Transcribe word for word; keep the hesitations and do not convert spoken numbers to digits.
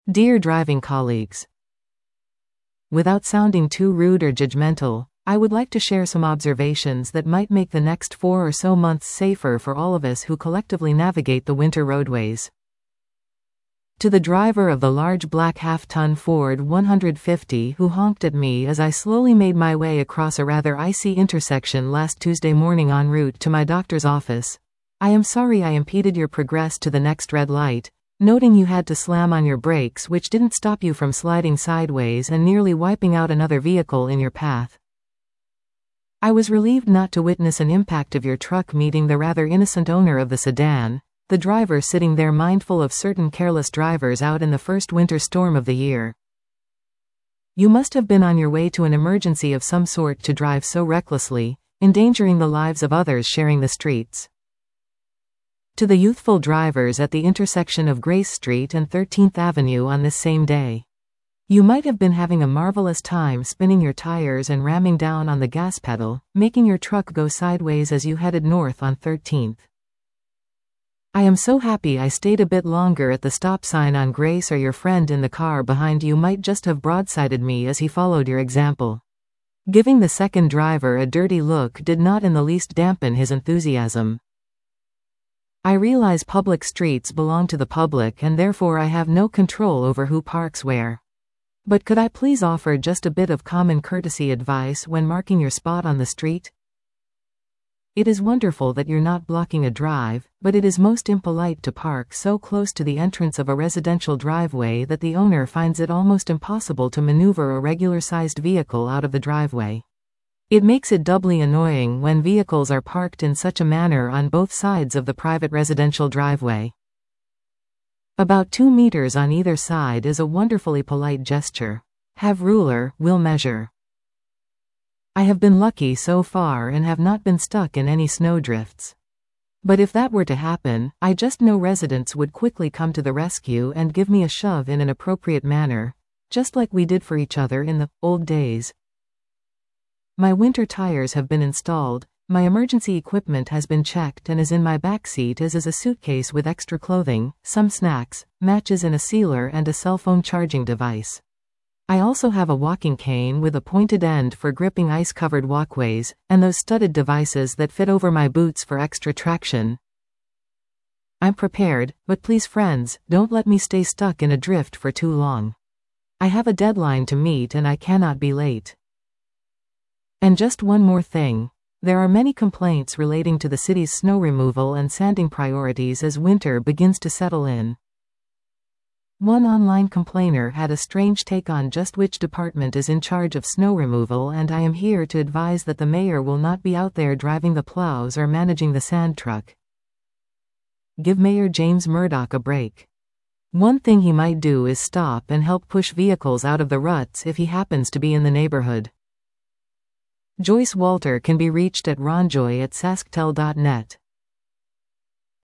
Dear driving colleagues, without sounding too rude or judgmental, I would like to share some observations that might make the next four or so months safer for all of us who collectively navigate the winter roadways. To the driver of the large black half-ton Ford one fifty who honked at me as I slowly made my way across a rather icy intersection last Tuesday morning en route to my doctor's office, I am sorry I impeded your progress to the next red light, noting you had to slam on your brakes, which didn't stop you from sliding sideways and nearly wiping out another vehicle in your path. I was relieved not to witness an impact of your truck meeting the rather innocent owner of the sedan, the driver sitting there mindful of certain careless drivers out in the first winter storm of the year. You must have been on your way to an emergency of some sort to drive so recklessly, endangering the lives of others sharing the streets. To the youthful drivers at the intersection of Grace Street and thirteenth Avenue on this same day, you might have been having a marvelous time spinning your tires and ramming down on the gas pedal, making your truck go sideways as you headed north on thirteenth. I am so happy I stayed a bit longer at the stop sign on Grace, or your friend in the car behind you might just have broadsided me as he followed your example. Giving the second driver a dirty look did not in the least dampen his enthusiasm. I realize public streets belong to the public and therefore I have no control over who parks where. But could I please offer just a bit of common courtesy advice when marking your spot on the street? It is wonderful that you're not blocking a drive, but it is most impolite to park so close to the entrance of a residential driveway that the owner finds it almost impossible to maneuver a regular-sized vehicle out of the driveway. It makes it doubly annoying when vehicles are parked in such a manner on both sides of the private residential driveway. About two meters on either side is a wonderfully polite gesture. Have ruler, will measure. I have been lucky so far and have not been stuck in any snowdrifts. But if that were to happen, I just know residents would quickly come to the rescue and give me a shove in an appropriate manner, just like we did for each other in the old days. My winter tires have been installed, my emergency equipment has been checked and is in my back seat, as is a suitcase with extra clothing, some snacks, matches and a sealer and a cell phone charging device. I also have a walking cane with a pointed end for gripping ice-covered walkways, and those studded devices that fit over my boots for extra traction. I'm prepared, but please friends, don't let me stay stuck in a drift for too long. I have a deadline to meet and I cannot be late. And just one more thing. There are many complaints relating to the city's snow removal and sanding priorities as winter begins to settle in. One online complainer had a strange take on just which department is in charge of snow removal, and I am here to advise that the mayor will not be out there driving the plows or managing the sand truck. Give Mayor James Murdoch a break. One thing he might do is stop and help push vehicles out of the ruts if he happens to be in the neighborhood. Joyce Walter can be reached at ronjoy at sasktel dot net.